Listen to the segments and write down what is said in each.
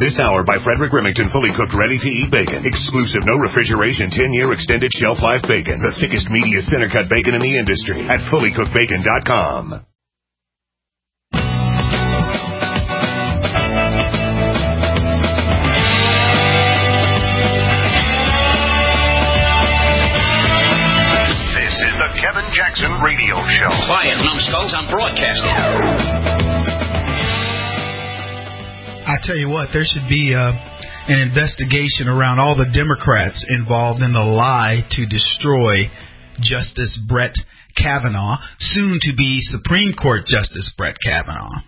This hour by Frederick Remington, fully cooked, ready-to-eat bacon. Exclusive, no refrigeration, 10-year extended shelf life bacon. The thickest, meatiest center-cut bacon in the industry at fullycookedbacon.com. This is the Kevin Jackson Radio Show. Quiet, numbskulls, I'm broadcasting. I tell you what, there should be an investigation around all the Democrats involved in the lie to destroy Justice Brett Kavanaugh, soon to be Supreme Court Justice Brett Kavanaugh.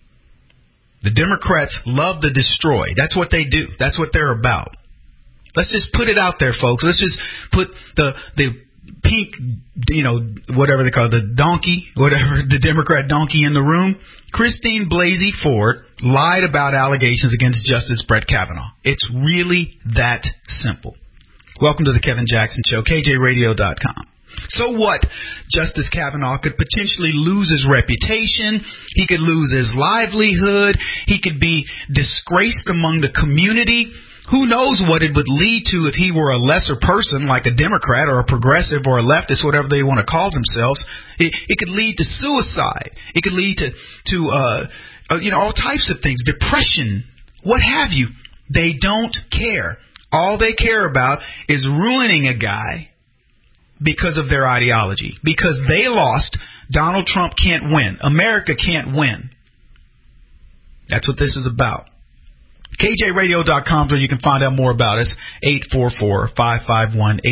The Democrats love to destroy. That's what they do. That's what they're about. Let's just put it out there, folks. Let's just put the pink, whatever they call it, the donkey, whatever, the Democrat donkey in the room. Christine Blasey Ford lied about allegations against Justice Brett Kavanaugh. It's really that simple. Welcome to the Kevin Jackson Show, KJRadio.com. So what? Justice Kavanaugh could potentially lose his reputation. He could lose his livelihood. He could be disgraced among the community. Who knows what it would lead to if he were a lesser person like a Democrat or a progressive or a leftist, whatever they want to call themselves. It could lead to suicide. It could lead to all types of things, depression, what have you. They don't care. All they care about is ruining a guy because of their ideology. Because they lost, Donald Trump can't win. America can't win. That's what this is about. KJRadio.com is where you can find out more about us. 844-551-8255.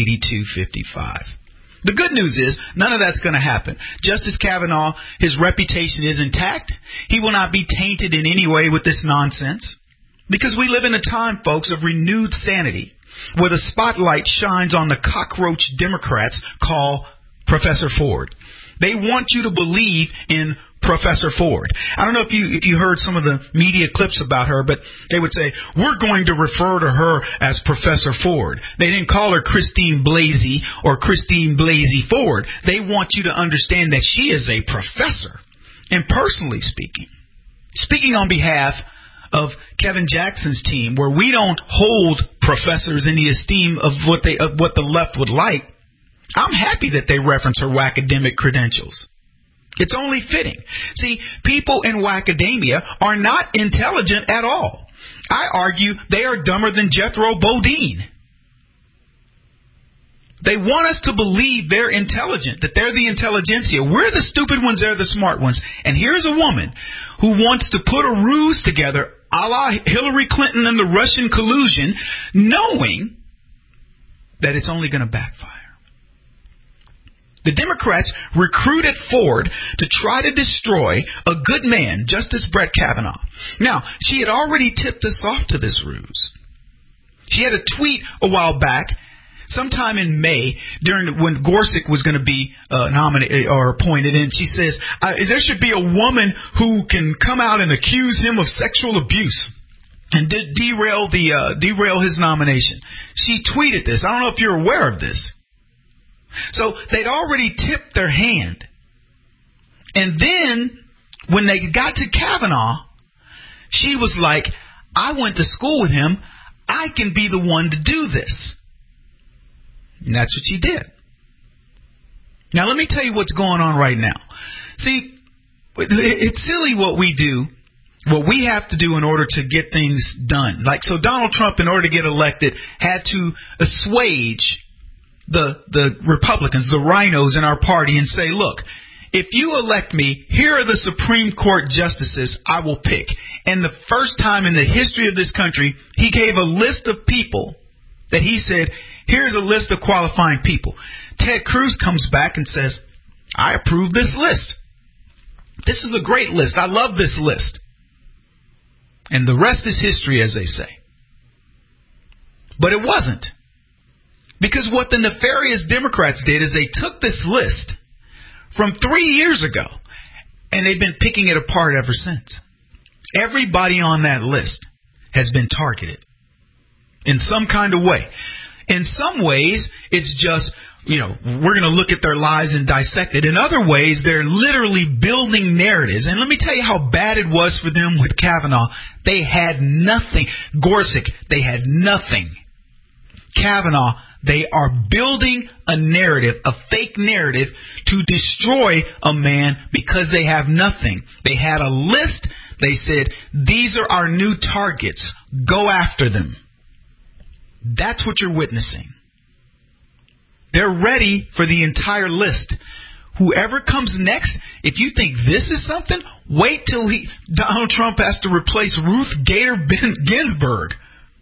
The good news is none of that's going to happen. Justice Kavanaugh, his reputation is intact. He will not be tainted in any way with this nonsense. Because we live in a time, folks, of renewed sanity, where the spotlight shines on the cockroach Democrats call Professor Ford. They want you to believe in Professor Ford. I don't know if you heard some of the media clips about her, but they would say, we're going to refer to her as Professor Ford. They didn't call her Christine Blasey or Christine Blasey Ford. They want you to understand that she is a professor. And personally speaking on behalf of Kevin Jackson's team, where we don't hold professors in the esteem of what the left would like, I'm happy that they reference her academic credentials. It's only fitting. See, people in Wackadamia are not intelligent at all. I argue they are dumber than Jethro Bodine. They want us to believe they're intelligent, that they're the intelligentsia. We're the stupid ones, they're the smart ones. And here's a woman who wants to put a ruse together, a la Hillary Clinton and the Russian collusion, knowing that it's only going to backfire. The Democrats recruited Ford to try to destroy a good man, Justice Brett Kavanaugh. Now, she had already tipped us off to this ruse. She had a tweet a while back, sometime in May, when Gorsuch was going to be nominated or appointed, and she says, there should be a woman who can come out and accuse him of sexual abuse and derail his nomination. She tweeted this. I don't know if you're aware of this. So they'd already tipped their hand. And then when they got to Kavanaugh, she was like, I went to school with him. I can be the one to do this. And that's what she did. Now, let me tell you what's going on right now. See, it's silly what we do, what we have to do in order to get things done. Like, so Donald Trump, in order to get elected, had to assuage the Republicans, the rhinos in our party, and say, look, if you elect me, here are the Supreme Court justices I will pick. And the first time in the history of this country, he gave a list of people that he said, here's a list of qualifying people. Ted Cruz comes back and says, I approve this list. This is a great list. I love this list. And the rest is history, as they say. But it wasn't. Because what the nefarious Democrats did is they took this list from 3 years ago, and they've been picking it apart ever since. Everybody on that list has been targeted in some kind of way. In some ways, it's just we're going to look at their lives and dissect it. In other ways, they're literally building narratives. And let me tell you how bad it was for them with Kavanaugh. They had nothing. Gorsuch, they had nothing. Kavanaugh, they are building a narrative, a fake narrative, to destroy a man because they have nothing. They had a list. They said, these are our new targets. Go after them. That's what you're witnessing. They're ready for the entire list. Whoever comes next, if you think this is something, wait till Donald Trump has to replace Ruth Bader Ginsburg.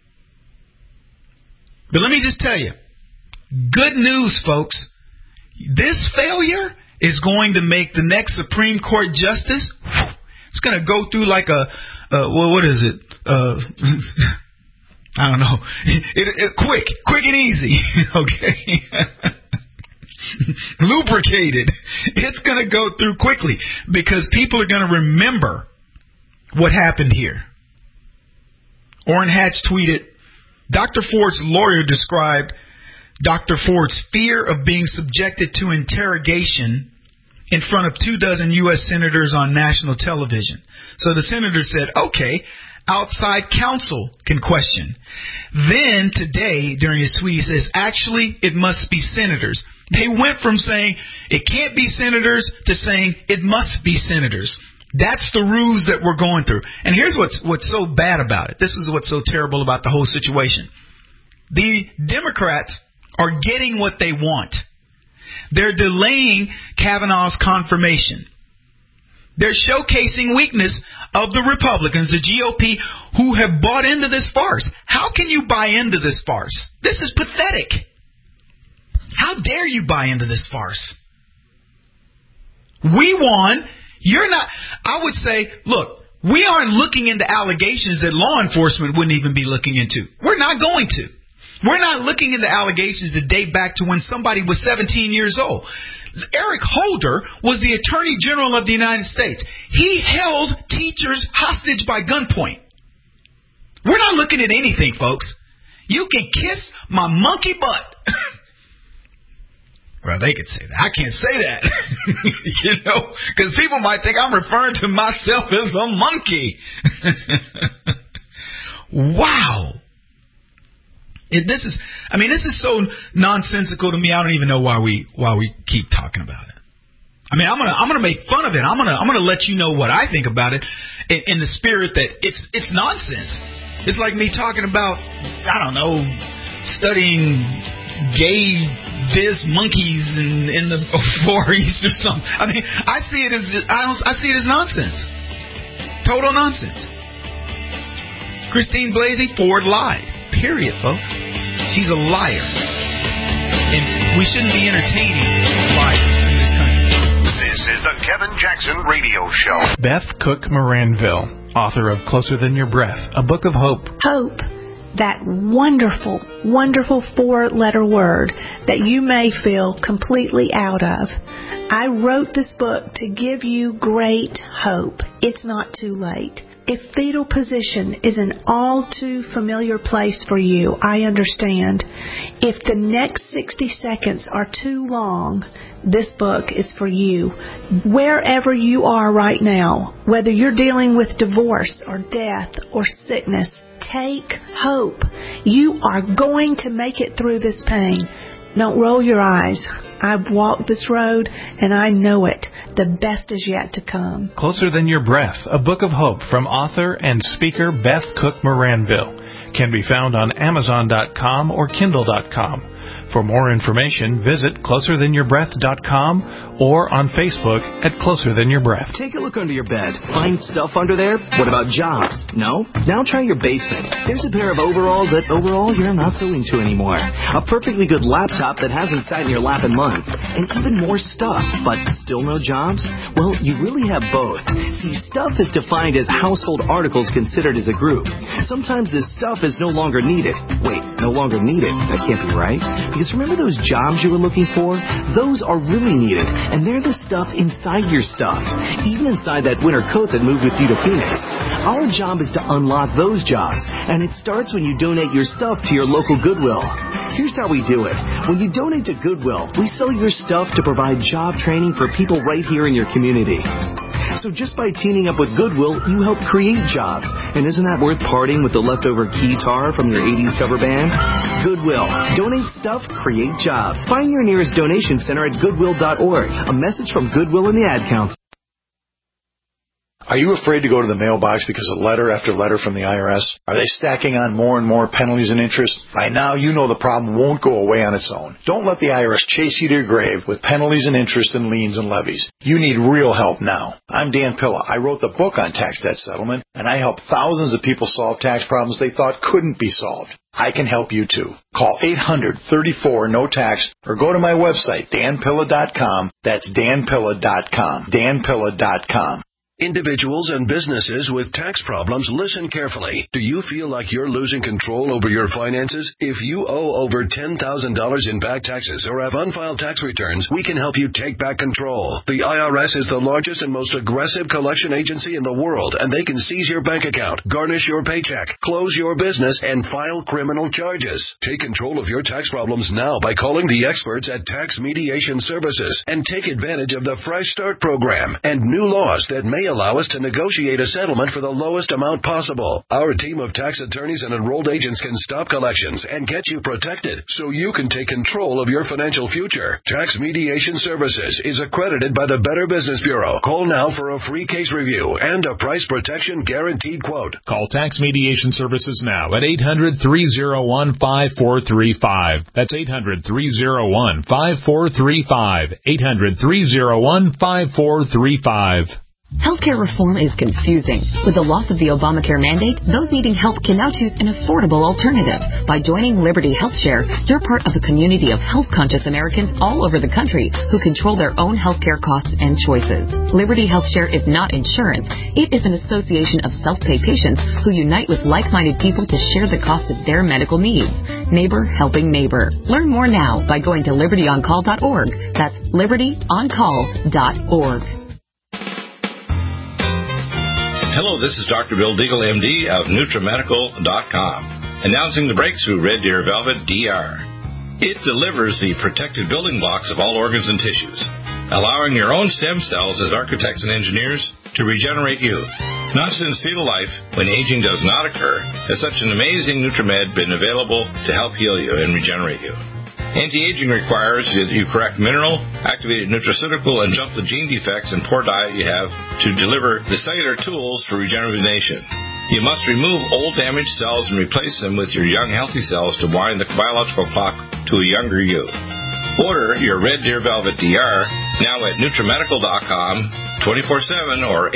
But let me just tell you, good news, folks. This failure is going to make the next Supreme Court justice, it's going to go through like what is it? I don't know. Quick and easy. Okay. Lubricated. It's going to go through quickly because people are going to remember what happened here. Orrin Hatch tweeted, Dr. Ford's lawyer described Dr. Ford's fear of being subjected to interrogation in front of 24 U.S. senators on national television. So the senator said, okay, outside counsel can question. Then today, during his tweet, he says, actually, it must be senators. They went from saying it can't be senators to saying it must be senators. That's the ruse that we're going through. And here's what's so bad about it. This is what's so terrible about the whole situation. The Democrats are getting what they want. They're delaying Kavanaugh's confirmation. They're showcasing weakness of the Republicans, the GOP, who have bought into this farce. How can you buy into this farce? This is pathetic. How dare you buy into this farce? We won. You're not. I would say, look, we aren't looking into allegations that law enforcement wouldn't even be looking into. We're not going to. We're not looking into allegations that date back to when somebody was 17 years old. Eric Holder was the Attorney General of the United States. He held teachers hostage by gunpoint. We're not looking at anything, folks. You can kiss my monkey butt. Well, they could say that. I can't say that. Because people might think I'm referring to myself as a monkey. Wow. This is so nonsensical to me. I don't even know why we keep talking about it. I mean, I'm gonna make fun of it. I'm gonna let you know what I think about it in the spirit that it's nonsense. It's like me talking about, I don't know, studying gay monkeys in the Far East or something. I mean, I see it as nonsense. Total nonsense. Christine Blasey Ford lied. Period, folks. She's a liar. And we shouldn't be entertaining liars in this country. This is the Kevin Jackson Radio Show. Beth Cook Moranville, author of Closer Than Your Breath, a book of hope. Hope. That wonderful, wonderful 4-letter word that you may feel completely out of. I wrote this book to give you great hope. It's not too late. If fetal position is an all too familiar place for you, I understand. If the next 60 seconds are too long, this book is for you. Wherever you are right now, whether you're dealing with divorce or death or sickness, take hope. You are going to make it through this pain. Don't roll your eyes. I've walked this road, and I know it. The best is yet to come. Closer Than Your Breath, a book of hope from author and speaker Beth Cook Moranville. Can be found on Amazon.com or Kindle.com. For more information, visit CloserThanYourBreath.com or on Facebook at Closer Than Your Breath. Take a look under your bed. Find stuff under there? What about jobs? No? Now try your basement. There's a pair of overalls that overall you're not so into anymore. A perfectly good laptop that hasn't sat in your lap in months. And even more stuff, but still no jobs? Well, you really have both. See, stuff is defined as household articles considered as a group. Sometimes this stuff is no longer needed. Wait. no longer needed. That can't be right. Because remember those jobs you were looking for? Those are really needed, and they're the stuff inside your stuff, even inside that winter coat that moved with you to Phoenix. Our job is to unlock those jobs, and it starts when you donate your stuff to your local Goodwill. Here's how we do it. When you donate to Goodwill, we sell your stuff to provide job training for people right here in your community. So just by teaming up with Goodwill, you help create jobs. And isn't that worth parting with the leftover guitar from your 80s cover band? Goodwill. Donate stuff, create jobs. Find your nearest donation center at goodwill.org. A message from Goodwill and the Ad Council. Are you afraid to go to the mailbox because of letter after letter from the IRS? Are they stacking on more and more penalties and interest? By now, you know the problem won't go away on its own. Don't let the IRS chase you to your grave with penalties and interest and liens and levies. You need real help now. I'm Dan Pilla. I wrote the book on tax debt settlement, and I help thousands of people solve tax problems they thought couldn't be solved. I can help you too. Call 800-34-NO-TAX or go to my website, danpilla.com. That's danpilla.com. danpilla.com. Individuals and businesses with tax problems, listen carefully. Do you feel like you're losing control over your finances? If you owe over $10,000 in back taxes or have unfiled tax returns, we can help you take back control. The IRS is the largest and most aggressive collection agency in the world, and they can seize your bank account, garnish your paycheck, close your business, and file criminal charges. Take control of your tax problems now by calling the experts at Tax Mediation Services and take advantage of the Fresh Start program and new laws that may allow us to negotiate a settlement for the lowest amount possible. Our team of tax attorneys and enrolled agents can stop collections and get you protected so you can take control of your financial future. Tax Mediation Services is accredited by the Better Business Bureau. Call now for a free case review and a price protection guaranteed quote. Call Tax Mediation Services now at 800-301-5435. That's 800-301-5435. 800-301-5435. Healthcare reform is confusing. With the loss of the Obamacare mandate, those needing help can now choose an affordable alternative. By joining Liberty HealthShare, you're part of a community of health-conscious Americans all over the country who control their own healthcare costs and choices. Liberty HealthShare is not insurance. It is an association of self-pay patients who unite with like-minded people to share the cost of their medical needs. Neighbor helping neighbor. Learn more now by going to libertyoncall.org. That's libertyoncall.org. Hello, this is Dr. Bill Deagle, MD of NutriMedical.com, announcing the breakthrough Red Deer Velvet DR. It delivers the protected building blocks of all organs and tissues, allowing your own stem cells as architects and engineers to regenerate youth. Not since fetal life, when aging does not occur, has such an amazing NutriMed been available to help heal you and regenerate you. Anti-aging requires that you correct mineral, activated nutraceutical, and jump the gene defects and poor diet you have to deliver the cellular tools for regeneration. You must remove old damaged cells and replace them with your young healthy cells to wind the biological clock to a younger you. Order your Red Deer Velvet DR now at NutriMedical.com 24/7 or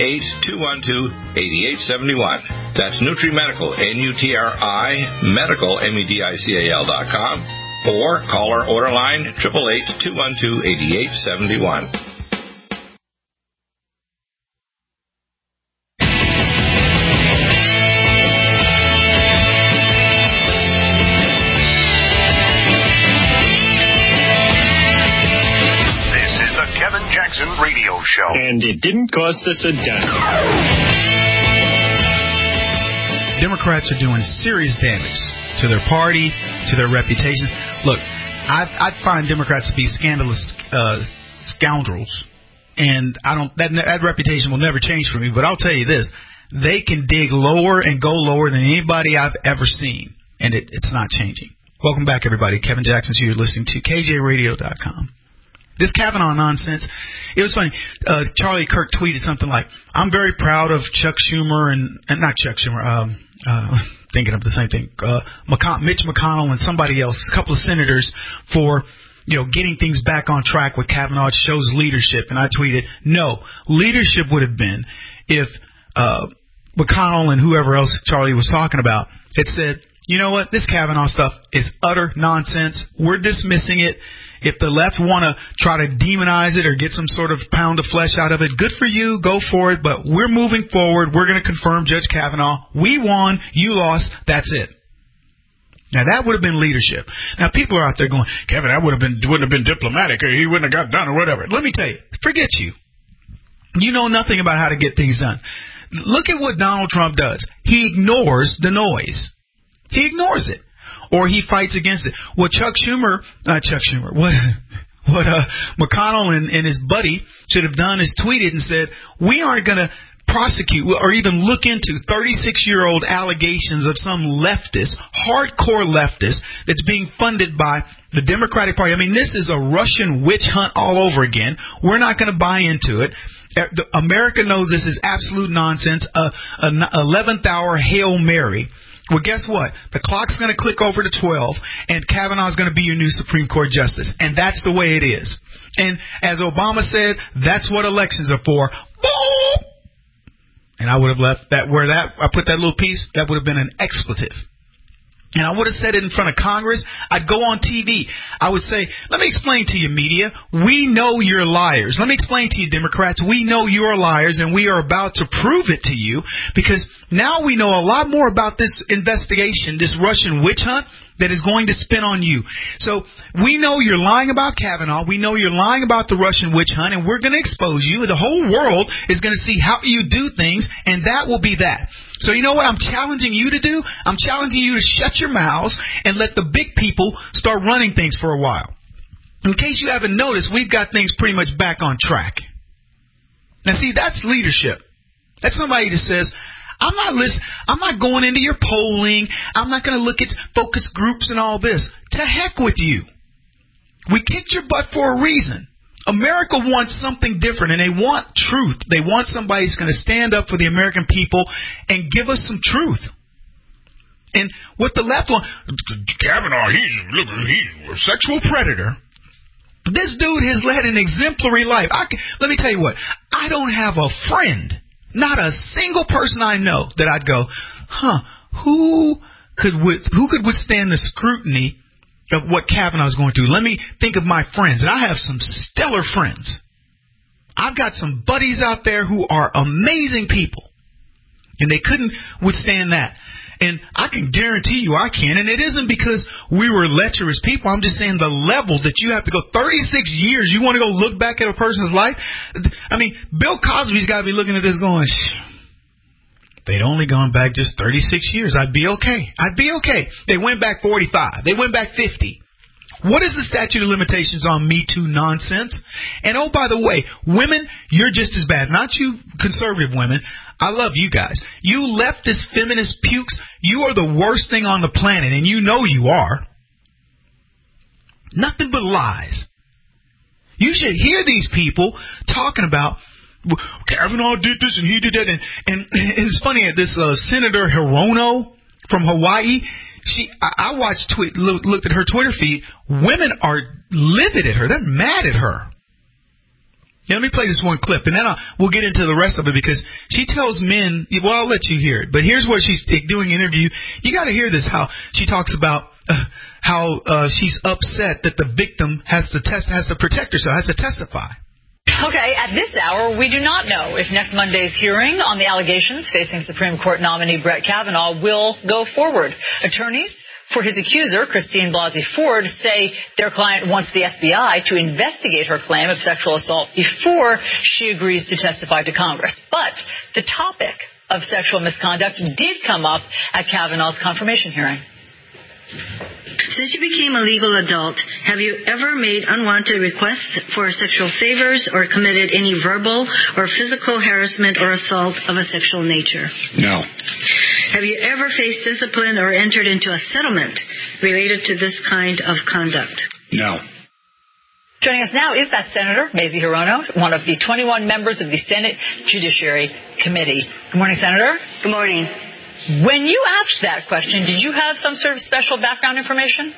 888-212-8871. That's NutriMedical, N-U-T-R-I, Medical, MEDICAL.com. Or call our order line 888-212-8871. This is the Kevin Jackson Radio Show. And it didn't cost us a dime. Democrats are doing serious damage to their party, to their reputations. Look, I find Democrats to be scandalous scoundrels, and that reputation will never change for me. But I'll tell you this: they can dig lower and go lower than anybody I've ever seen, and it's not changing. Welcome back, everybody. Kevin Jackson's here. You're listening to KJRadio.com. This Kavanaugh nonsense, it was funny. Charlie Kirk tweeted something like, "I'm very proud of Chuck Schumer and not Chuck Schumer, thinking of the same thing, Mitch McConnell and somebody else, a couple of senators for, getting things back on track with Kavanaugh. It shows leadership." And I tweeted, no, leadership would have been if McConnell and whoever else Charlie was talking about had said, you know what, this Kavanaugh stuff is utter nonsense. We're dismissing it. If the left want to try to demonize it or get some sort of pound of flesh out of it, good for you, go for it, but we're moving forward. We're going to confirm Judge Kavanaugh. We won, you lost, that's it. Now, that would have been leadership. Now, people are out there going, Kevin, that wouldn't have been diplomatic, or he wouldn't have got done, or whatever. Let me tell you, forget you. You know nothing about how to get things done. Look at what Donald Trump does. He ignores the noise. He ignores it. Or he fights against it. What McConnell and his buddy should have done is tweeted and said, we aren't going to prosecute or even look into 36-year-old allegations of some leftist, hardcore leftist that's being funded by the Democratic Party. I mean, this is a Russian witch hunt all over again. We're not going to buy into it. America knows this is absolute nonsense, an 11th hour Hail Mary. Well, guess what? The clock's going to click over to 12, and Kavanaugh's going to be your new Supreme Court justice. And that's the way it is. And as Obama said, that's what elections are for. Boom! And I would have left that where I put that little piece, that would have been an expletive. And I would have said it in front of Congress. I'd go on TV. I would say, let me explain to you, media. We know you're liars. Let me explain to you, Democrats. We know you're liars, and we are about to prove it to you, because now we know a lot more about this investigation, this Russian witch hunt that is going to spin on you. So we know you're lying about Kavanaugh. We know you're lying about the Russian witch hunt, and we're going to expose you. The whole world is going to see how you do things, and that will be that. So you know what I'm challenging you to do? I'm challenging you to shut your mouths and let the big people start running things for a while. In case you haven't noticed, we've got things pretty much back on track. Now see, that's leadership. That's somebody that says, I'm not going into your polling. I'm not going to look at focus groups and all this. To heck with you. We kicked your butt for a reason. America wants something different, and they want truth. They want somebody who's going to stand up for the American people and give us some truth. And what the left want, Kavanaugh, he's a sexual predator. This dude has led an exemplary life. Let me tell you what, I don't have a friend, not a single person I know that I'd go, who could withstand the scrutiny of what Kavanaugh's going through. Let me think of my friends. And I have some stellar friends. I've got some buddies out there who are amazing people. And they couldn't withstand that. And I can guarantee you I can. And it isn't because we were lecherous people. I'm just saying the level that you have to go 36 years. You want to go look back at a person's life? I mean, Bill Cosby's got to be looking at this going, they'd only gone back just 36 years. I'd be okay. They went back 45. They went back 50. What is the statute of limitations on Me Too nonsense? And oh, by the way, women, you're just as bad. Not you conservative women. I love you guys. You leftist feminist pukes, you are the worst thing on the planet, and you know you are. Nothing but lies. You should hear these people talking about Kavanaugh did this and he did that, and it's funny. This Senator Hirono from Hawaii, I watched looked at her Twitter feed. Women are livid at her. They're mad at her. Now, let me play this one clip, and then we'll get into the rest of it, because she tells men. Well, I'll let you hear it. But here's what she's doing an interview. You got to hear this. How she talks about how she's upset that the victim has to protect herself, has to testify. Okay, at this hour, we do not know if next Monday's hearing on the allegations facing Supreme Court nominee Brett Kavanaugh will go forward. Attorneys for his accuser, Christine Blasey Ford, say their client wants the FBI to investigate her claim of sexual assault before she agrees to testify to Congress. But the topic of sexual misconduct did come up at Kavanaugh's confirmation hearing. Since you became a legal adult, have you ever made unwanted requests for sexual favors or committed any verbal or physical harassment or assault of a sexual nature? No. Have you ever faced discipline or entered into a settlement related to this kind of conduct? No. Joining us now is that Senator, Mazie Hirono, one of the 21 members of the Senate Judiciary Committee. Good morning, Senator. Good morning. When you asked that question, did you have some sort of special background information?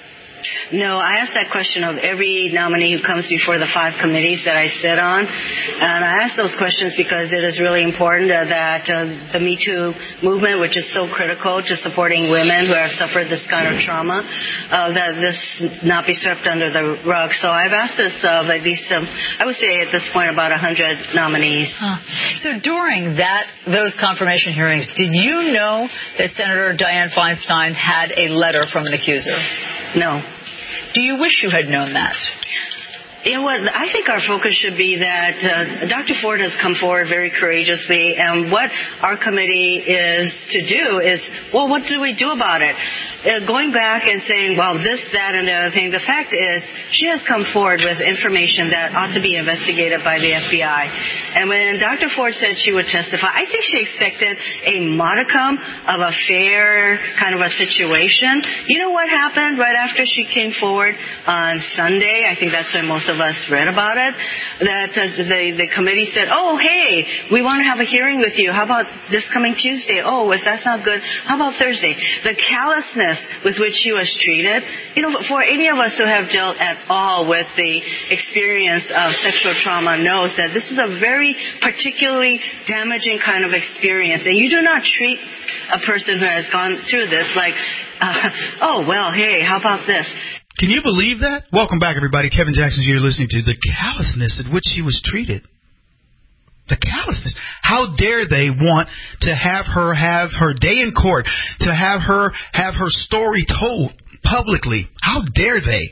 No, I ask that question of every nominee who comes before the 5 committees that I sit on. And I ask those questions because it is really important that the Me Too movement, which is so critical to supporting women who have suffered this kind of trauma, that this not be swept under the rug. So I've asked this of at least, I would say at this point, about 100 nominees. So during those confirmation hearings, did you know that Senator Dianne Feinstein had a letter from an accuser? No. Do you wish you had known that? You know what? I think our focus should be that Dr. Ford has come forward very courageously, and what our committee is to do is, well, what do we do about it? Going back and saying, well, this, that, and the other thing, the fact is she has come forward with information that ought to be investigated by the FBI. And when Dr. Ford said she would testify, I think she expected a modicum of a fair kind of a situation. You know what happened right after she came forward on Sunday? I think that's when most of us read about it, that the committee said, oh, hey, we want to have a hearing with you. How about this coming Tuesday? Oh, that's not good. How about Thursday? The callousness with which she was treated, you know, for any of us who have dealt at all with the experience of sexual trauma knows that this is a very particularly damaging kind of experience. And you do not treat a person who has gone through this like, oh, well, hey, how about this? Can you believe that? Welcome back, everybody. Kevin Jackson here, listening to the callousness at which she was treated. The callousness. How dare they want to have her day in court, to have her story told publicly? How dare they?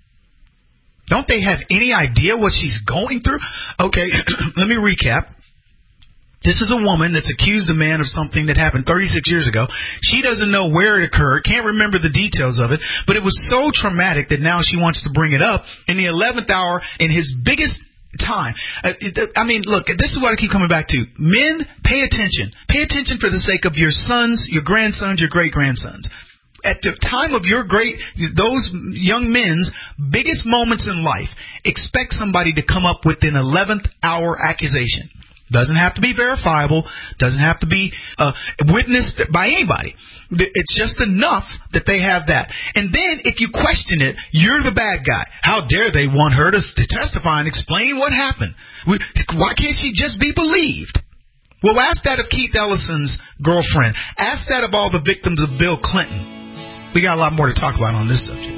Don't they have any idea what she's going through? Okay, let me recap. This is a woman that's accused a man of something that happened 36 years ago. She doesn't know where it occurred, can't remember the details of it, but it was so traumatic that now she wants to bring it up in the 11th hour in his biggest time. I mean, look, this is what I keep coming back to. Men, pay attention. Pay attention for the sake of your sons, your grandsons, your great-grandsons. At the time of those young men's biggest moments in life, expect somebody to come up with an 11th hour accusation. Doesn't have to be verifiable. Doesn't have to be witnessed by anybody. It's just enough that they have that. And then if you question it, you're the bad guy. How dare they want her to testify and explain what happened? Why can't she just be believed? Well, ask that of Keith Ellison's girlfriend. Ask that of all the victims of Bill Clinton. We got a lot more to talk about on this subject.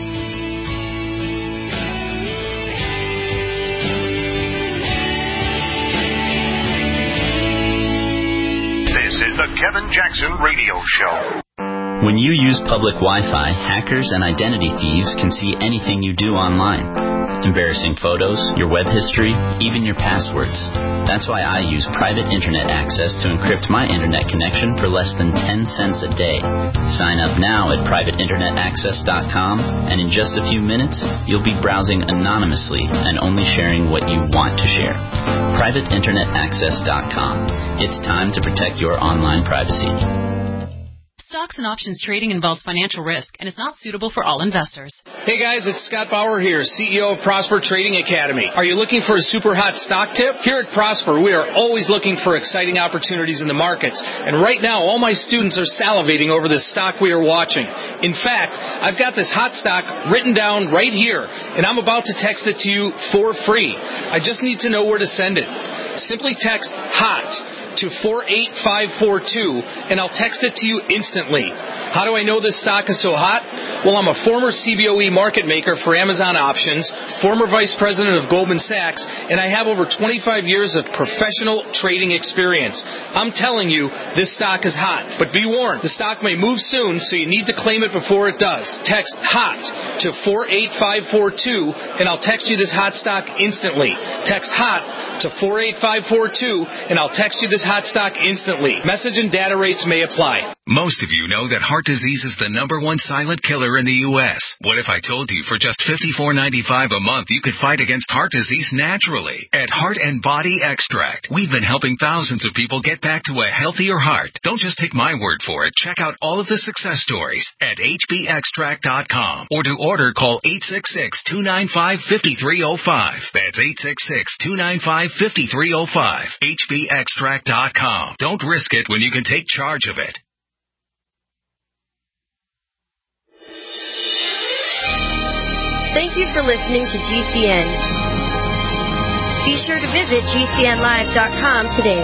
This is the Kevin Jackson Radio Show. When you use public Wi-Fi, hackers and identity thieves can see anything you do online. Embarrassing photos, your web history, even your passwords. That's why I use private internet access to encrypt my internet connection for less than 10 cents a day. Sign up now at privateinternetaccess.com, and in just a few minutes, you'll be browsing anonymously and only sharing what you want to share. privateinternetaccess.com. It's time to protect your online privacy. Stocks and options trading involves financial risk and is not suitable for all investors. Hey guys, it's Scott Bauer here, CEO of Prosper Trading Academy. Are you looking for a super hot stock tip? Here at Prosper, we are always looking for exciting opportunities in the markets. And right now, all my students are salivating over this stock we are watching. In fact, I've got this hot stock written down right here, and I'm about to text it to you for free. I just need to know where to send it. Simply text HOT to 48542, and I'll text it to you instantly. How do I know this stock is so hot? Well, I'm a former CBOE market maker for Amazon Options, former vice president of Goldman Sachs, and I have over 25 years of professional trading experience. I'm telling you, this stock is hot. But be warned, the stock may move soon, so you need to claim it before it does. Text HOT to 48542, and I'll text you this hot stock instantly. Text HOT to 48542, and I'll text you this hot stock instantly. Message and data rates may apply. Most of you know that heart disease is the #1 silent killer in the U.S. What if I told you for just $54.95 a month you could fight against heart disease naturally? At Heart and Body Extract, we've been helping thousands of people get back to a healthier heart. Don't just take my word for it. Check out all of the success stories at hbextract.com, or to order, call 866-295-5305. That's 866-295-5305. hbextract.com. Don't risk it when you can take charge of it. Thank you for listening to GCN. Be sure to visit GCNlive.com today.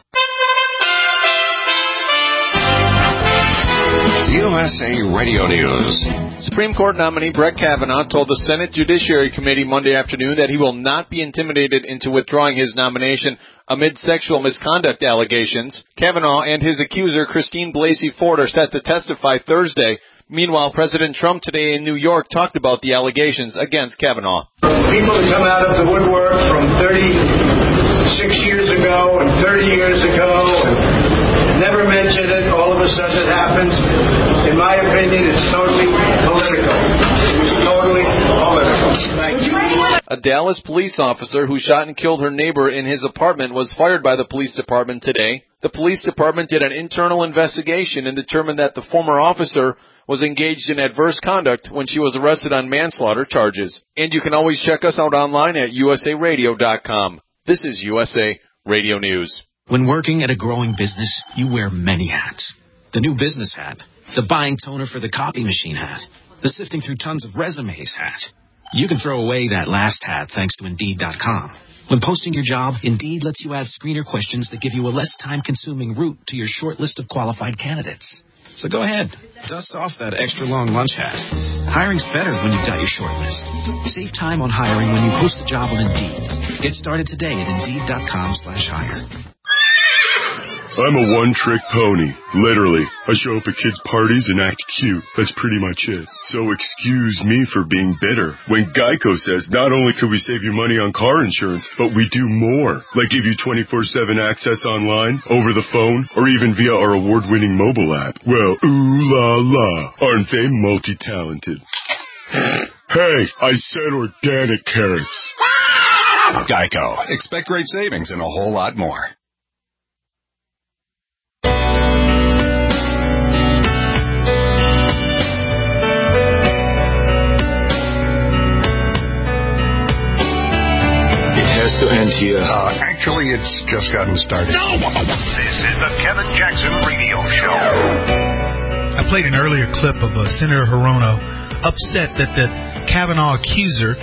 USA Radio News. Supreme Court nominee Brett Kavanaugh told the Senate Judiciary Committee Monday afternoon that he will not be intimidated into withdrawing his nomination amid sexual misconduct allegations. Kavanaugh and his accuser, Christine Blasey Ford, are set to testify Thursday. Meanwhile, President Trump today in New York talked about the allegations against Kavanaugh. People who come out of the woodwork from 36 years ago and 30 years ago and never mention it, all of a sudden it happens. In my opinion, it's totally political. It was totally political. Thank you. A Dallas police officer who shot and killed her neighbor in his apartment was fired by the police department today. The police department did an internal investigation and determined that the former officer was engaged in adverse conduct when she was arrested on manslaughter charges. And you can always check us out online at usaradio.com. This is USA Radio News. When working at a growing business, you wear many hats. The new business hat, the buying toner for the copy machine hat, the sifting through tons of resumes hat. You can throw away that last hat thanks to Indeed.com. When posting your job, Indeed lets you add screener questions that give you a less time-consuming route to your short list of qualified candidates. So go ahead, dust off that extra long lunch hat. Hiring's better when you've got your short list. Save time on hiring when you post a job on Indeed. Get started today at Indeed.com/hire. I'm a one-trick pony. Literally. I show up at kids' parties and act cute. That's pretty much it. So excuse me for being bitter when Geico says not only could we save you money on car insurance, but we do more. Like give you 24/7 access online, over the phone, or even via our award-winning mobile app. Well, ooh la la. Aren't they multi-talented? Hey, I said organic carrots. Geico. Expect great savings and a whole lot more. Has to end here. Actually, it's just gotten started. No! This is the Kevin Jackson Radio Show. I played an earlier clip of Senator Hirono upset that the Kavanaugh accuser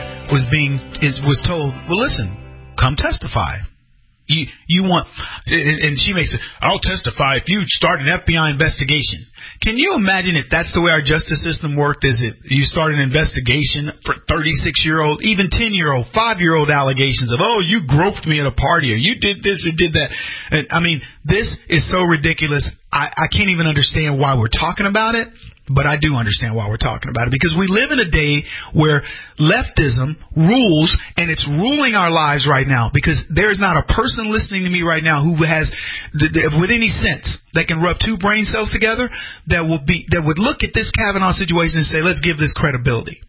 was told, well, listen, come testify. You want, and she makes it, I'll testify if you start an FBI investigation. Can you imagine if that's the way our justice system worked? Is it you start an investigation for 36-year-old, even 10-year-old, 5-year-old allegations of, oh, you groped me at a party or you did this or did that. And, I mean, this is so ridiculous. I can't even understand why we're talking about it. But I do understand why we're talking about it, because we live in a day where leftism rules, and it's ruling our lives right now, because there's not a person listening to me right now who has, with any sense, that can rub two brain cells together that would look at this Kavanaugh situation and say, let's give this credibility.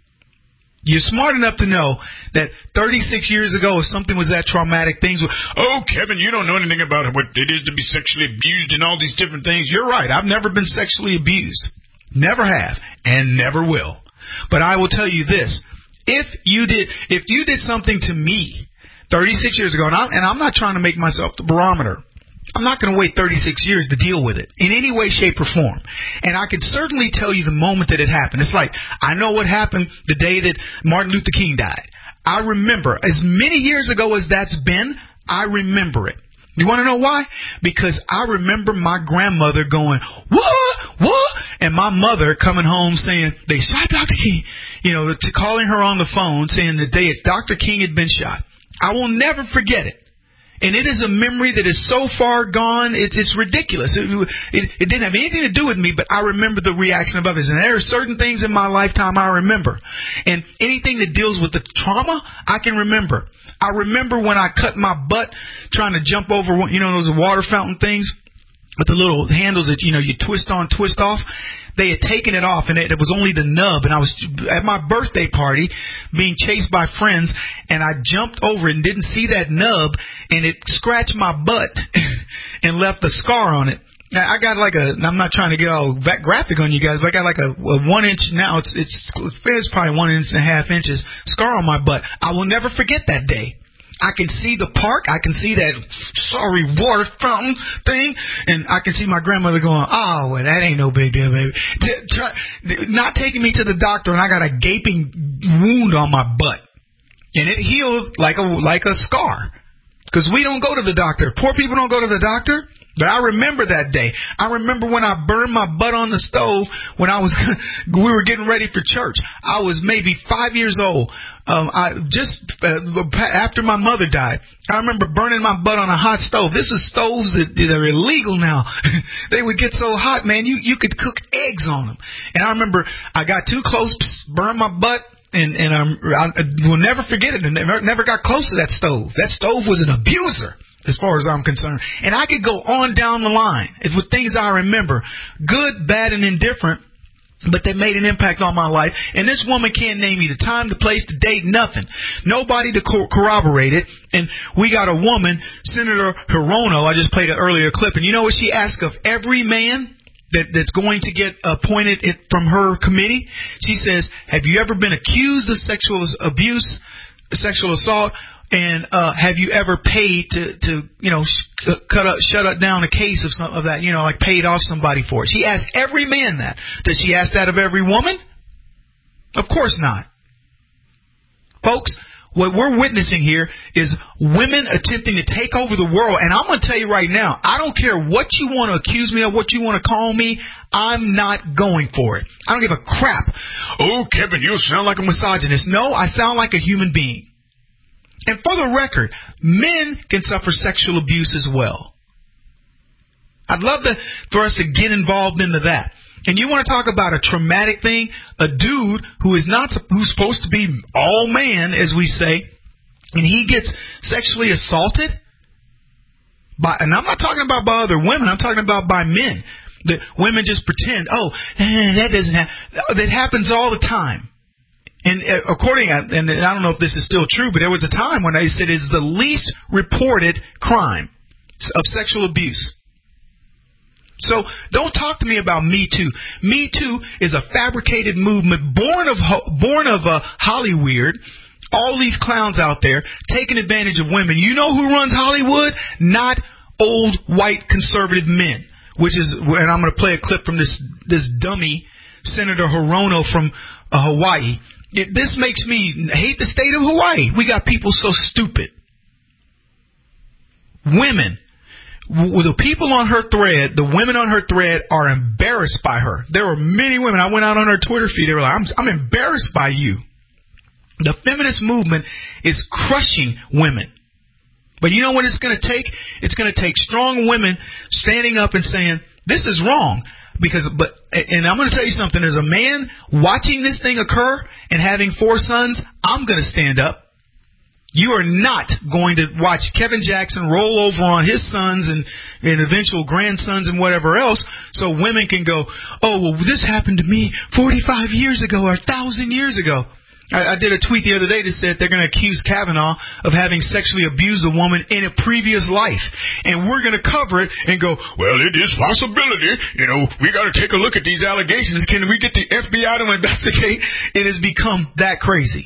You're smart enough to know that 36 years ago, if something was that traumatic, things were, oh, Kevin, you don't know anything about what it is to be sexually abused and all these different things. You're right. I've never been sexually abused. Never have, and never will. But I will tell you this. If you did something to me 36 years ago, and I'm not trying to make myself the barometer, I'm not going to wait 36 years to deal with it in any way, shape, or form. And I can certainly tell you the moment that it happened. It's like, I know what happened the day that Martin Luther King died. I remember, as many years ago as that's been, I remember it. You want to know why? Because I remember my grandmother going, what? And my mother coming home saying, they shot Dr. King, calling her on the phone saying the day Dr. King had been shot. I will never forget it. And it is a memory that is so far gone, it's ridiculous. It didn't have anything to do with me, but I remember the reaction of others. And there are certain things in my lifetime I remember. And anything that deals with the trauma, I can remember. I remember when I cut my butt trying to jump over, those water fountain things with the little handles that, you twist on, twist off. They had taken it off, and it was only the nub. And I was at my birthday party being chased by friends, and I jumped over and didn't see that nub, and it scratched my butt and left a scar on it. Now, I got I'm not trying to get all graphic on you guys, but I got a 1 inch now. It's probably 1.5 inches scar on my butt. I will never forget that day. I can see the park. I can see that sorry water fountain thing. And I can see my grandmother going, oh, well, that ain't no big deal, baby. Not taking me to the doctor, and I got a gaping wound on my butt. And it healed like a scar. Because we don't go to the doctor. Poor people don't go to the doctor. But I remember that day. I remember when I burned my butt on the stove when we were getting ready for church. I was maybe 5 years old. After my mother died, I remember burning my butt on a hot stove. This is stoves that are illegal now. They would get so hot, man, you could cook eggs on them. And I remember I got too close, burned my butt. And I will never forget it. I never got close to that stove. That stove was an abuser, as far as I'm concerned. And I could go on down the line with things I remember, good, bad, and indifferent, but they made an impact on my life. And this woman can't name me the time, the place, the date, nothing. Nobody to corroborate it. And we got a woman, Senator Hirono. I just played an earlier clip. And you know what she asked of every man that's going to get appointed from her committee? She says, have you ever been accused of sexual abuse, sexual assault, and have you ever paid to shut down a case of that, like paid off somebody for it? She asked every man that. Does she ask that of every woman? Of course not. Folks, what we're witnessing here is women attempting to take over the world. And I'm going to tell you right now, I don't care what you want to accuse me of, what you want to call me, I'm not going for it. I don't give a crap. Oh, Kevin, you sound like a misogynist. No, I sound like a human being. And for the record, men can suffer sexual abuse as well. I'd love for us to get involved into that. And you want to talk about a traumatic thing? A dude who's supposed to be all man, as we say, and he gets sexually assaulted and I'm not talking about by other women. I'm talking about by men. The women just pretend, that doesn't happen. That happens all the time. And and I don't know if this is still true, but there was a time when they said it's the least reported crime of sexual abuse. So don't talk to me about Me Too. Me Too is a fabricated movement born of Hollywood. All these clowns out there taking advantage of women. You know who runs Hollywood? Not old white conservative men. And I'm going to play a clip from this dummy Senator Hirono from Hawaii. This makes me hate the state of Hawaii. We got people so stupid. Women. The people on her thread, the women on her thread are embarrassed by her. There were many women. I went out on her Twitter feed. They were like, I'm embarrassed by you. The feminist movement is crushing women. But you know what it's going to take? It's going to take strong women standing up and saying, this is wrong. And I'm going to tell you something. As a man watching this thing occur and having 4 sons, I'm going to stand up. You are not going to watch Kevin Jackson roll over on his sons and eventual grandsons and whatever else so women can go, oh, well, this happened to me 45 years ago or 1,000 years ago. I did a tweet the other day that said they're going to accuse Kavanaugh of having sexually abused a woman in a previous life. And we're going to cover it and go, well, it is possibility. We got to take a look at these allegations. Can we get the FBI to investigate? It has become that crazy.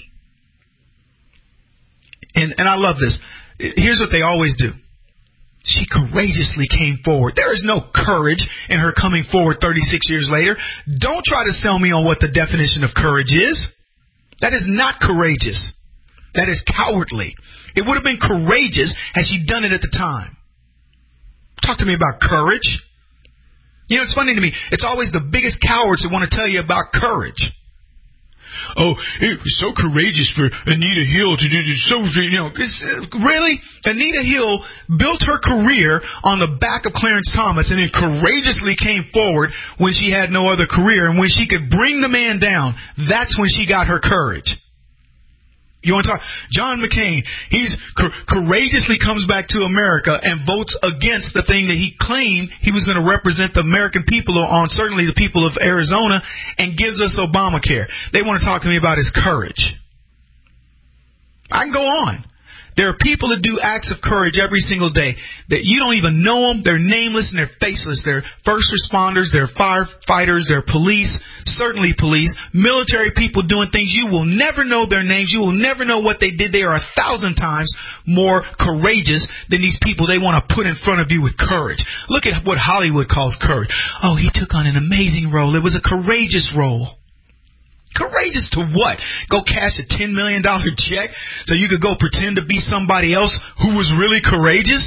And I love this. Here's what they always do. She courageously came forward. There is no courage in her coming forward 36 years later. Don't try to sell me on what the definition of courage is. That is not courageous. That is cowardly. It would have been courageous had she done it at the time. Talk to me about courage. It's funny to me. It's always the biggest cowards that want to tell you about courage. Oh, it was so courageous for Anita Hill to do so. Really? Anita Hill built her career on the back of Clarence Thomas and then courageously came forward when she had no other career. And when she could bring the man down, that's when she got her courage. You want to talk? John McCain, he's courageously comes back to America and votes against the thing that he claimed he was going to represent the American people on, certainly the people of Arizona, and gives us Obamacare. They want to talk to me about his courage. I can go on. There are people that do acts of courage every single day that you don't even know them. They're nameless and they're faceless. They're first responders. They're firefighters. They're police, certainly police, military people doing things. You will never know their names. You will never know what they did. They are 1,000 times more courageous than these people they want to put in front of you with courage. Look at what Hollywood calls courage. Oh, he took on an amazing role. It was a courageous role. Courageous to what? Go cash a $10 million check so you could go pretend to be somebody else who was really courageous?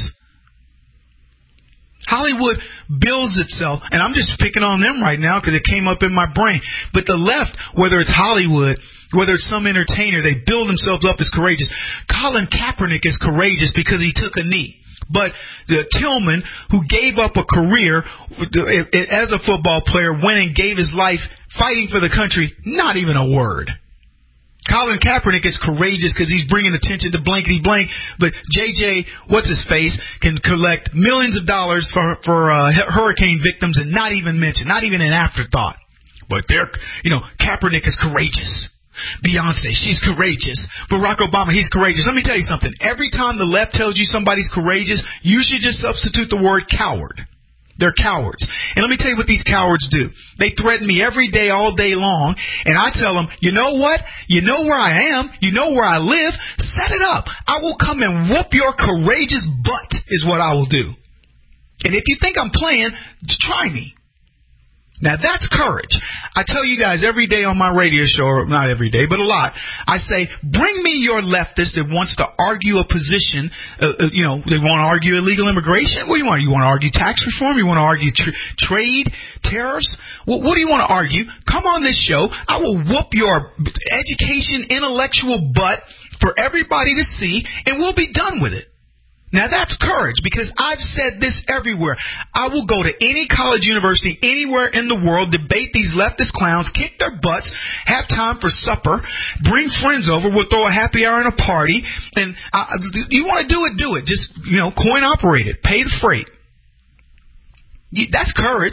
Hollywood builds itself, and I'm just picking on them right now because it came up in my brain. But the left, whether it's Hollywood, whether it's some entertainer, they build themselves up as courageous. Colin Kaepernick is courageous because he took a knee. But the Tillman, who gave up a career as a football player, went and gave his life fighting for the country, not even a word. Colin Kaepernick is courageous because he's bringing attention to blankety blank, but JJ, what's-his-face, can collect millions of dollars for hurricane victims and not even mention, not even an afterthought. But Kaepernick is courageous. Beyonce, she's courageous. Barack Obama, he's courageous. Let me tell you something. Every time the left tells you somebody's courageous, you should just substitute the word coward. They're cowards. And let me tell you what these cowards do. They threaten me every day, all day long, and I tell them, you know what? You know where I am. You know where I live. Set it up. I will come and whoop your courageous butt is what I will do. And if you think I'm playing, try me. Now, that's courage. I tell you guys every day on my radio show, or not every day, but a lot, I say, bring me your leftist that wants to argue a position, they want to argue illegal immigration. What do you want? You want to argue tax reform? You want to argue trade, tariffs? What do you want to argue? Come on this show. I will whoop your education, intellectual butt for everybody to see, and we'll be done with it. Now, that's courage, because I've said this everywhere. I will go to any college, university, anywhere in the world, debate these leftist clowns, kick their butts, have time for supper, bring friends over, we'll throw a happy hour and a party, and you want to do it, do it. Just, coin operate it. Pay the freight. That's courage.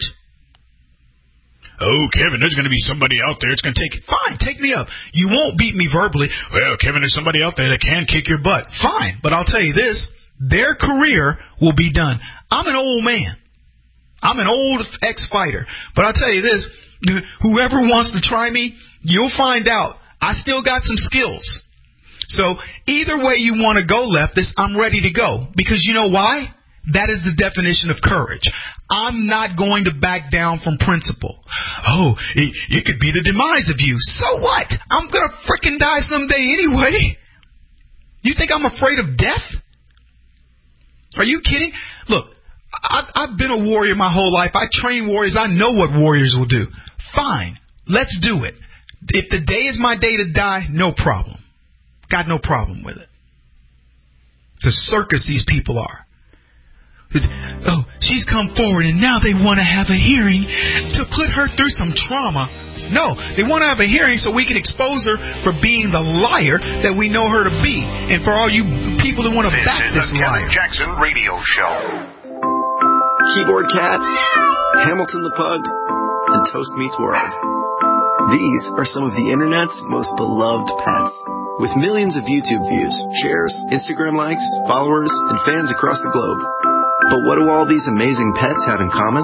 Oh, Kevin, there's going to be somebody out there that's going to take it. Fine, take me up. You won't beat me verbally. Well, Kevin, there's somebody out there that can kick your butt. Fine, but I'll tell you this. Their career will be done. I'm an old man. I'm an old ex-fighter. But I'll tell you this, whoever wants to try me, you'll find out. I still got some skills. So either way you want to go, leftist, I'm ready to go. Because you know why? That is the definition of courage. I'm not going to back down from principle. Oh, it could be the demise of you. So what? I'm going to frickin' die someday anyway. You think I'm afraid of death? Are you kidding? Look, I've been a warrior my whole life. I train warriors. I know what warriors will do. Fine. Let's do it. If the day is my day to die, no problem. Got no problem with it. It's a circus these people are. Oh, she's come forward and now they want to have a hearing to put her through some trauma. No, they want to have a hearing so we can expose her for being the liar that we know her to be. And for all you people that want to back this liar. Kevin Jackson Radio Show. Keyboard Cat, Hamilton the Pug, and Toast Meets World. These are some of the internet's most beloved pets. With millions of YouTube views, shares, Instagram likes, followers, and fans across the globe. But what do all these amazing pets have in common?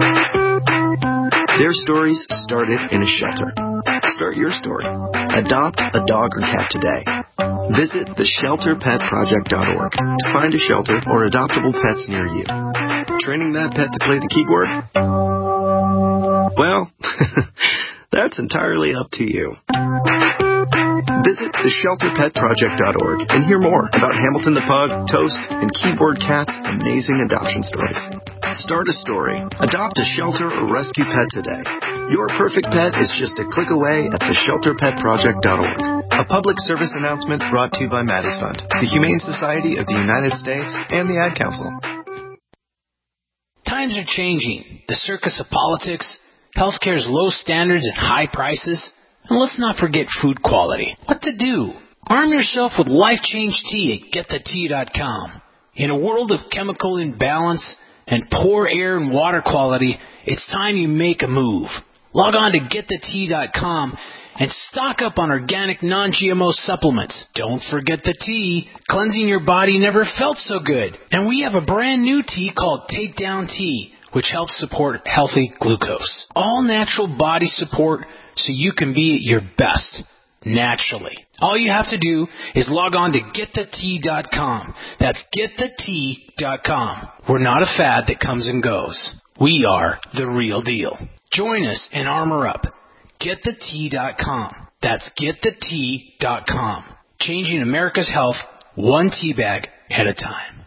Their stories started in a shelter. Start your story. Adopt a dog or cat today. Visit theshelterpetproject.org to find a shelter or adoptable pets near you. Training that pet to play the keyboard? Well, that's entirely up to you. Visit theshelterpetproject.org and hear more about Hamilton the Pug, Toast, and Keyboard Cat's amazing adoption stories. Start a story, adopt a shelter or rescue pet today. Your perfect pet is just a click away at theshelterpetproject.org. A public service announcement brought to you by Maddie's Fund, the Humane Society of the United States, and the Ad Council. Times are changing. The circus of politics, healthcare's low standards and high prices. And let's not forget food quality. What to do? Arm yourself with Life Change Tea at GetTheTea.com. In a world of chemical imbalance and poor air and water quality, it's time you make a move. Log on to GetTheTea.com And stock up on organic non-GMO supplements. Don't forget the tea. Cleansing your body never felt so good. And we have a brand new tea called Takedown Tea, which helps support healthy glucose. All natural body support so you can be at your best, naturally. All you have to do is log on to getthetea.com. That's getthetea.com. We're not a fad that comes and goes. We are the real deal. Join us and armor up. GetTheTea.com. That's GetTheTea.com. Changing America's health one tea bag at a time.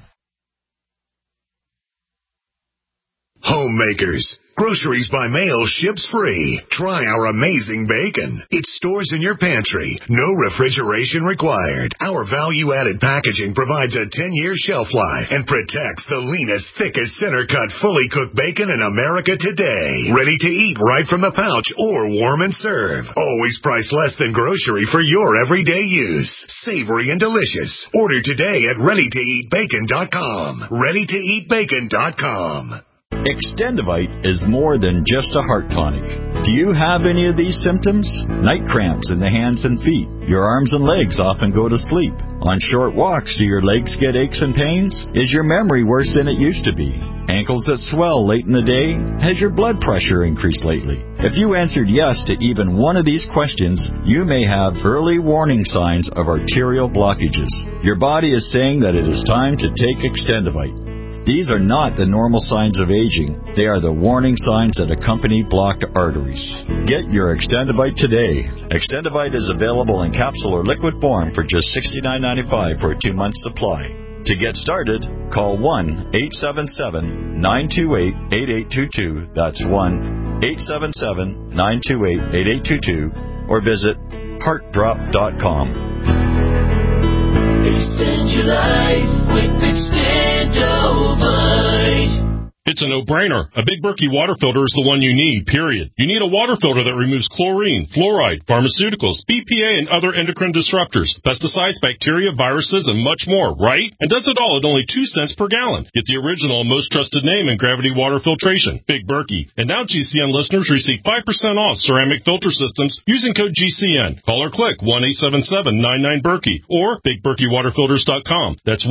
Homemakers. Groceries by mail ships free. Try our amazing bacon. It stores in your pantry. No refrigeration required. Our value-added packaging provides a 10-year shelf life and protects the leanest, thickest center-cut, fully cooked bacon in America today. Ready to eat right from the pouch or warm and serve. Always priced less than grocery for your everyday use. Savory and delicious. Order today at ReadyToEatBacon.com. ReadyToEatBacon.com. Extendivite is more than just a heart tonic. Do you have any of these symptoms? Night cramps in the hands and feet. Your arms and legs often go to sleep. On short walks, do your legs get aches and pains? Is your memory worse than it used to be? Ankles that swell late in the day? Has your blood pressure increased lately? If you answered yes to even one of these questions, you may have early warning signs of arterial blockages. Your body is saying that it is time to take Extendivite. These are not the normal signs of aging. They are the warning signs that accompany blocked arteries. Get your Extendivite today. Extendivite is available in capsule or liquid form for just $69.95 for a 2-month supply. To get started, call 1-877-928-8822. That's 1-877-928-8822. Or visit heartdrop.com. Extend your life with Extendovite. It's a no-brainer. A Big Berkey water filter is the one you need, period. You need a water filter that removes chlorine, fluoride, pharmaceuticals, BPA, and other endocrine disruptors, pesticides, bacteria, viruses, and much more, right? And does it all at only 2 cents per gallon. Get the original and most trusted name in gravity water filtration, Big Berkey. And now GCN listeners receive 5% off ceramic filter systems using code GCN. Call or click 1-877-99-BERKEY or BigBerkeyWaterFilters.com. That's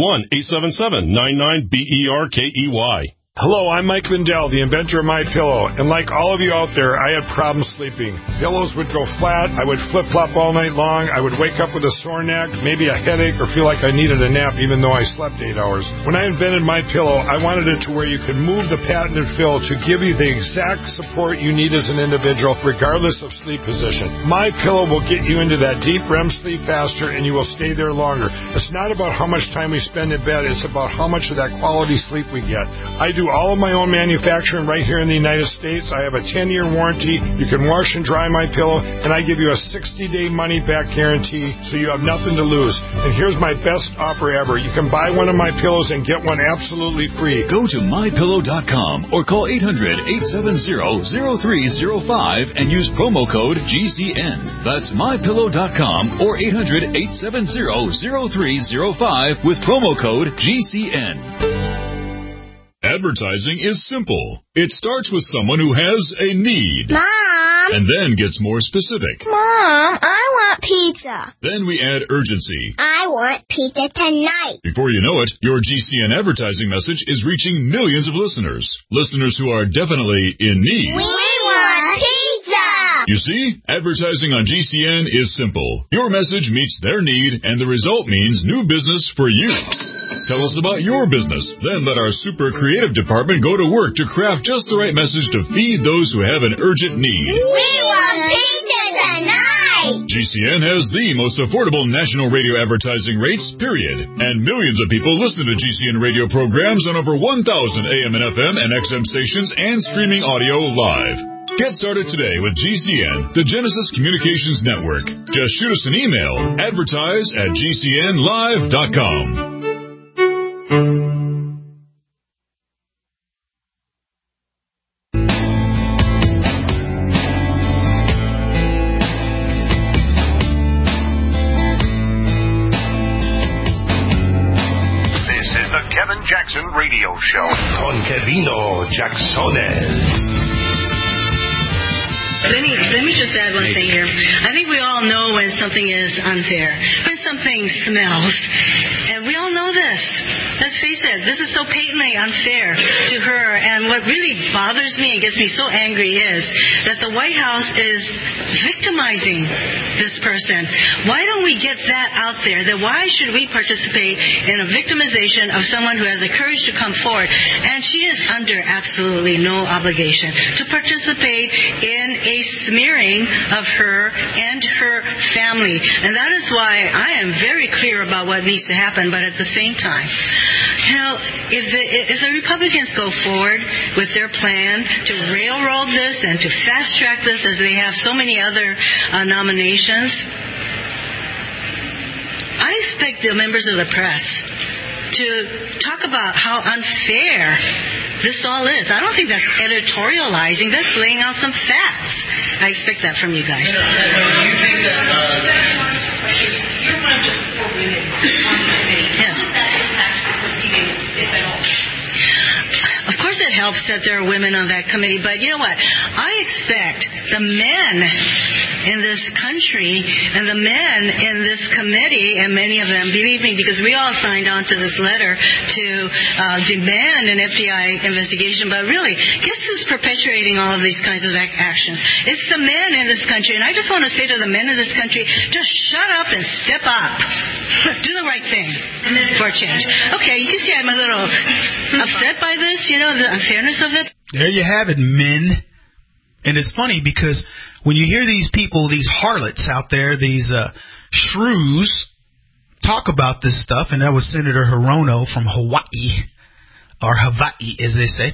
1-877-99-BERKEY. Hello, I'm Mike Lindell, the inventor of MyPillow, and like all of you out there, I had problems sleeping. Pillows would go flat, I would flip-flop all night long, I would wake up with a sore neck, maybe a headache, or feel like I needed a nap even though I slept 8 hours. When I invented MyPillow, I wanted it to where you could move the patented fill to give you the exact support you need as an individual, regardless of sleep position. MyPillow will get you into that deep REM sleep faster, and you will stay there longer. It's not about how much time we spend in bed, it's about how much of that quality sleep we get. I do all of my own manufacturing right here in the United States. I have a 10-year warranty. You can wash and dry my pillow, and I give you a 60-day money-back guarantee, so you have nothing to lose. And here's my best offer ever. You can buy one of my pillows and get one absolutely free. Go to MyPillow.com or call 800-870-0305 and use promo code GCN. That's MyPillow.com or 800-870-0305 with promo code GCN. Advertising is simple. It starts with someone who has a need. Mom! And then gets more specific. Mom, I want pizza. Then we add urgency. I want pizza tonight. Before you know it, your GCN advertising message is reaching millions of listeners. Listeners who are definitely in need. We want pizza! You see, advertising on GCN is simple. Your message meets their need, and the result means new business for you. Tell us about your business. Then let our super creative department go to work to craft just the right message to feed those who have an urgent need. We want pizza tonight! GCN has the most affordable national radio advertising rates, period. And millions of people listen to GCN radio programs on over 1,000 AM and FM and XM stations and streaming audio live. Get started today with GCN, the Genesis Communications Network. Just shoot us an email, advertise@gcnlive.com. Kevin Jackson Radio Show. Con Kevino Jacksones. Let me just add one thing here. I think we all know when something is unfair, when something smells, and we all know this. Let's face it, this is so patently unfair to her, and what really bothers me and gets me so angry is that the White House is victimizing this person. Why don't we get that out there? That why should we participate in a victimization of someone who has the courage to come forward? And she is under absolutely no obligation to participate in a smearing of her and her family. And that is why I am very clear about what needs to happen, but at the same time, if the Republicans go forward with their plan to railroad this and to fast-track this as they have so many other nominations, I expect the members of the press to talk about how unfair this all is. I don't think that's editorializing. That's laying out some facts. I expect that from you guys. Do you think that... you're one of just 4 women on the committee. Yes. How does that impact the proceedings, if at all? Of course it helps that there are women on that committee, but you know what? I expect the men in this country and the men in this committee, and many of them, believe me, because we all signed on to this letter to demand an FBI investigation, but really, guess who's perpetuating all of these kinds of actions? It's the men in this country, and I just want to say to the men in this country, just shut up and step up. Do the right thing for a change. Okay, you see I'm a little upset by this, the unfairness of it. There you have it, men. And it's funny because when you hear these people, these harlots out there, these shrews, talk about this stuff, and that was Senator Hirono from Hawaii, or Hawaii, as they say,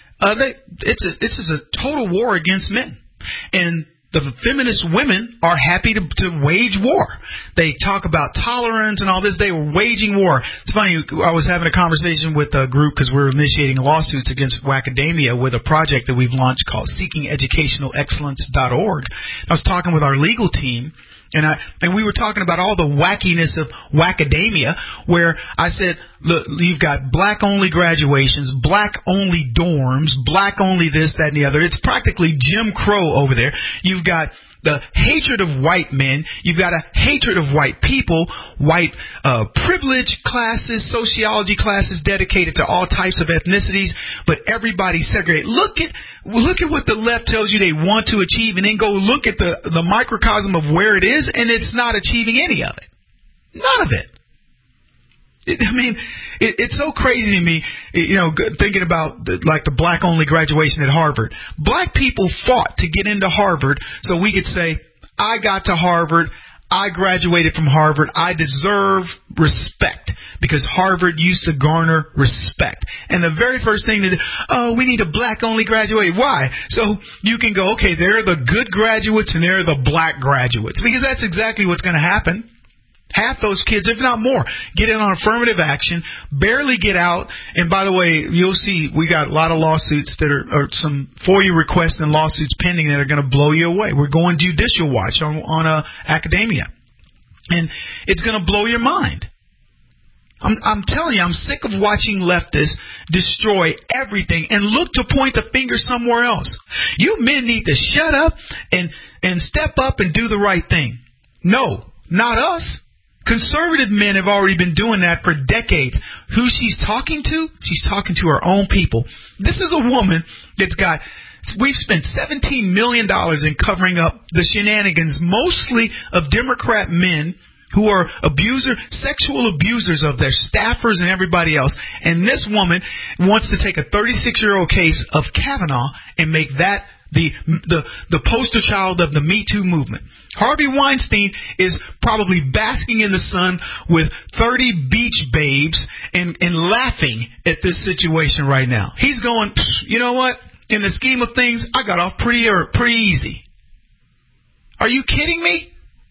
it's a total war against men. And the feminist women are happy to wage war. They talk about tolerance and all this. They were waging war. It's funny, I was having a conversation with a group because we're initiating lawsuits against Wacademia with a project that we've launched called SeekingEducationalExcellence.org. I was talking with our legal team, and we were talking about all the wackiness of Wacademia, where I said, look, you've got black-only graduations, black-only dorms, black-only this, that, and the other. It's practically Jim Crow over there. You've got the hatred of white men. You've got a hatred of white people, white privilege classes, sociology classes dedicated to all types of ethnicities, but everybody's segregated. Look at what the left tells you they want to achieve, and then go look at the microcosm of where it is, and it's not achieving any of it. None of it. It's so crazy to me, thinking about the black-only graduation at Harvard. Black people fought to get into Harvard so we could say, I got to Harvard, I graduated from Harvard, I deserve respect, because Harvard used to garner respect. And the very first thing we need a black-only graduate. Why? So you can go, okay, there are the good graduates and there are the black graduates, because that's exactly what's going to happen. Half those kids, if not more, get in on affirmative action, barely get out. And by the way, you'll see we got a lot of lawsuits or some FOIA requests and lawsuits pending that are going to blow you away. We're going judicial watch on Academia. And it's going to blow your mind. I'm telling you, I'm sick of watching leftists destroy everything and look to point the finger somewhere else. You men need to shut up and step up and do the right thing. No, not us. Conservative men have already been doing that for decades. Who she's talking to? She's talking to her own people. This is a woman we've spent $17 million in covering up the shenanigans, mostly of Democrat men who are sexual abusers of their staffers and everybody else. And this woman wants to take a 36-year-old case of Kavanaugh and make that the poster child of the Me Too movement. Harvey Weinstein is probably basking in the sun with 30 beach babes and laughing at this situation right now. He's going, you know what? In the scheme of things, I got off pretty easy. Are you kidding me?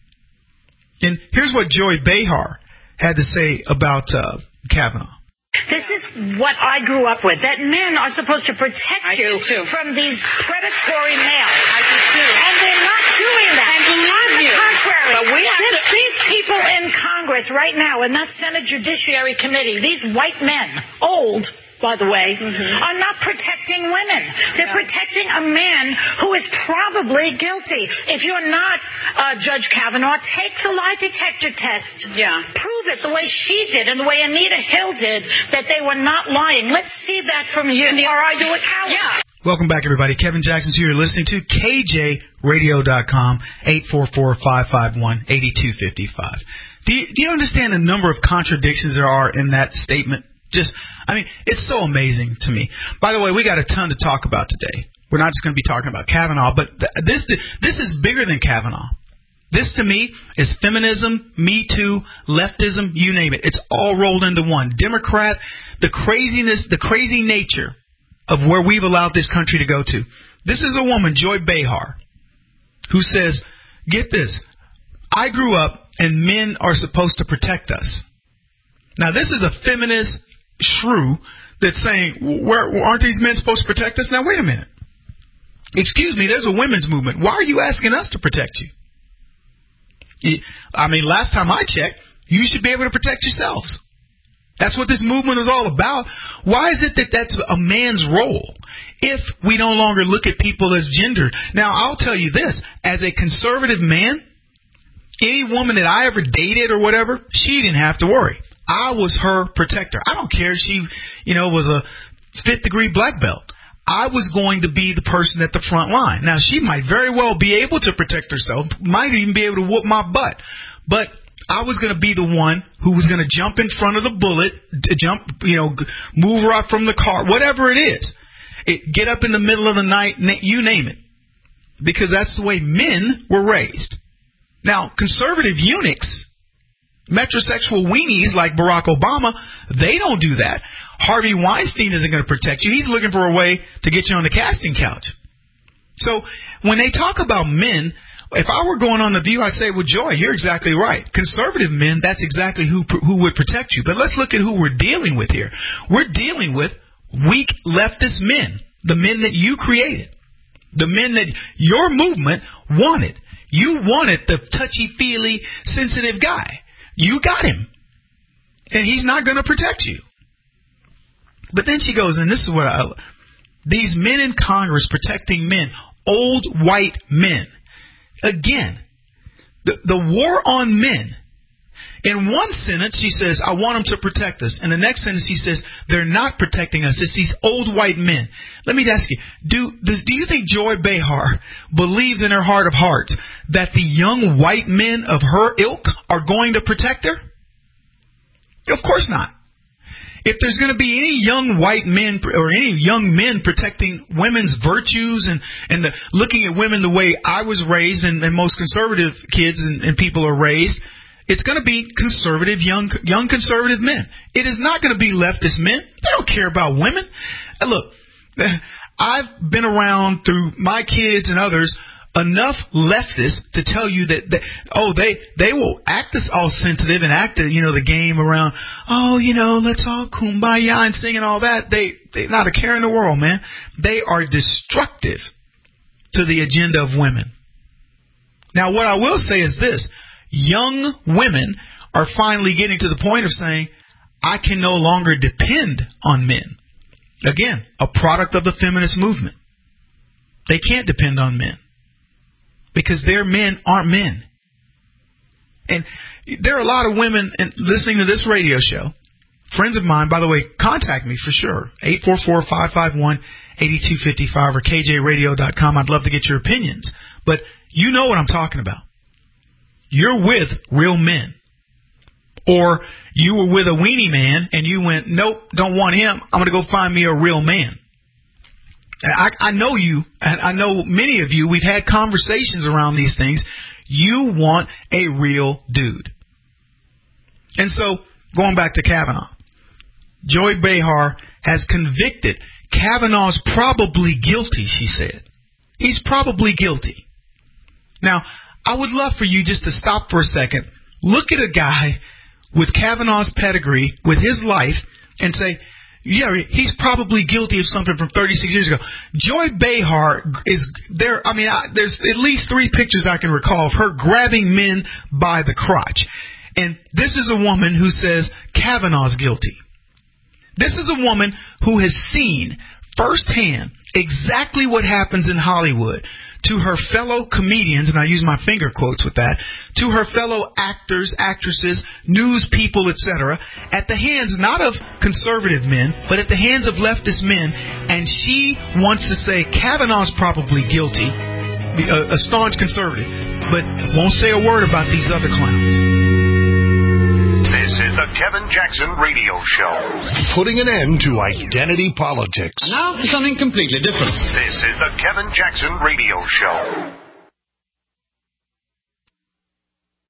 And here's what Joy Behar had to say about Kavanaugh. This is what I grew up with, that men are supposed to protect you from these predatory males. I do too. And they're not doing that. And believe you. On the contrary, but we have these people in Congress right now, in that Senate Judiciary Committee, these white men, old, by the way, are not protecting women. They're protecting a man who is probably guilty. If you're not Judge Kavanaugh, take the lie detector test. Prove it the way she did and the way Anita Hill did, that they were not lying. Let's see that from you. Or are you a coward? Welcome back, everybody. Kevin Jackson's here. You're listening to KJRadio.com, 844-551-8255. Do you understand the number of contradictions there are in that statement? It's so amazing to me. By the way, we got a ton to talk about today. We're not just going to be talking about Kavanaugh, but this is bigger than Kavanaugh. This, to me, is feminism, Me Too, leftism, you name it. It's all rolled into one. Democrat, the craziness, the crazy nature of where we've allowed this country to go to. This is a woman, Joy Behar, who says, get this, I grew up and men are supposed to protect us. Now, this is a feminist shrew that's saying, aren't these men supposed to protect us? Now, wait a minute. Excuse me, there's a women's movement. Why are you asking us to protect you? Last time I checked, you should be able to protect yourselves. That's what this movement is all about. Why is it that that's a man's role if we no longer look at people as gendered? Now, I'll tell you this. As a conservative man, any woman that I ever dated or whatever, she didn't have to worry. I was her protector. I don't care if she, was a 5th degree black belt. I was going to be the person at the front line. Now, she might very well be able to protect herself, might even be able to whoop my butt. But I was going to be the one who was going to jump in front of the bullet, move her up from the car, whatever it is. Get up in the middle of the night, you name it. Because that's the way men were raised. Now, conservative eunuchs, metrosexual weenies like Barack Obama, they don't do that. Harvey Weinstein isn't going to protect you. He's looking for a way to get you on the casting couch. So when they talk about men, if I were going on The View, I'd say, well, Joy, you're exactly right. Conservative men, that's exactly who would protect you. But let's look at who we're dealing with here. We're dealing with weak leftist men, the men that you created, the men that your movement wanted. You wanted the touchy-feely, sensitive guy. You got him. And he's not going to protect you. But then she goes, and this is what these men in Congress protecting men, old white men. Again, the war on men. In one sentence, she says, I want them to protect us. In the next sentence, she says, they're not protecting us. It's these old white men. Let me ask you, do you think Joy Behar believes in her heart of hearts that the young white men of her ilk are going to protect her? Of course not. If there's going to be any young white men or any young men protecting women's virtues and looking at women the way I was raised and most conservative kids and people are raised, it's going to be conservative, young conservative men. It is not going to be leftist men. They don't care about women. Look, I've been around through my kids and others enough leftists to tell you that they will act this all sensitive and act the game around, let's all kumbaya and sing and all that. They're not a care in the world, man. They are destructive to the agenda of women. Now, what I will say is this. Young women are finally getting to the point of saying, I can no longer depend on men. Again, a product of the feminist movement. They can't depend on men because their men aren't men. And there are a lot of women listening to this radio show. Friends of mine, by the way, contact me for sure. 844-551-8255 or KJRadio.com. I'd love to get your opinions. But you know what I'm talking about. You're with real men. Or you were with a weenie man and you went, nope, don't want him. I'm going to go find me a real man. I know you, and I know many of you, we've had conversations around these things. You want a real dude. And so, going back to Kavanaugh, Joy Behar has convicted. Kavanaugh's probably guilty, she said. He's probably guilty. Now, I would love for you just to stop for a second, look at a guy with Kavanaugh's pedigree, with his life, and say, yeah, he's probably guilty of something from 36 years ago. Joy Behar is there. There's at least 3 pictures I can recall of her grabbing men by the crotch. And this is a woman who says Kavanaugh's guilty. This is a woman who has seen firsthand exactly what happens in Hollywood to her fellow comedians, and I use my finger quotes with that, to her fellow actors, actresses, news people, etc., at the hands not of conservative men, but at the hands of leftist men, and she wants to say Kavanaugh's probably guilty, a staunch conservative, but won't say a word about these other clowns. This is the Kevin Jackson Radio Show. Putting an end to identity politics. And now for something completely different. This is the Kevin Jackson Radio Show.